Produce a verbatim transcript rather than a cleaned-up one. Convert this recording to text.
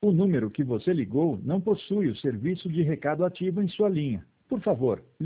O número que você ligou não possui o serviço de recado ativo em sua linha. Por favor,